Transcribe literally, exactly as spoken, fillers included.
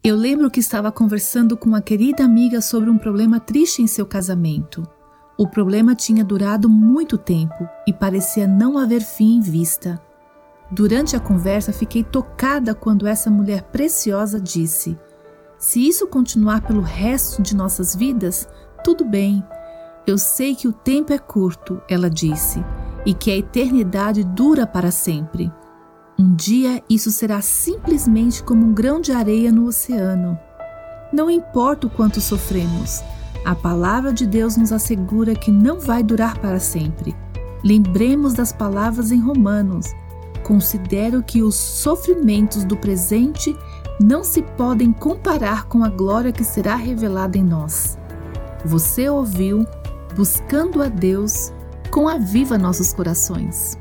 Eu lembro que estava conversando com uma querida amiga sobre um problema triste em seu casamento. O problema tinha durado muito tempo e parecia não haver fim em vista. Durante a conversa, fiquei tocada quando essa mulher preciosa disse: se isso continuar pelo resto de nossas vidas, tudo bem. Eu sei que o tempo é curto, ela disse, e que a eternidade dura para sempre. Um dia isso será simplesmente como um grão de areia no oceano. Não importa o quanto sofremos, a palavra de Deus nos assegura que não vai durar para sempre. Lembremos das palavras em Romanos. Considero que os sofrimentos do presente não se podem comparar com a glória que será revelada em nós. Você ouviu Buscando a Deus com Aviva Nossos Corações.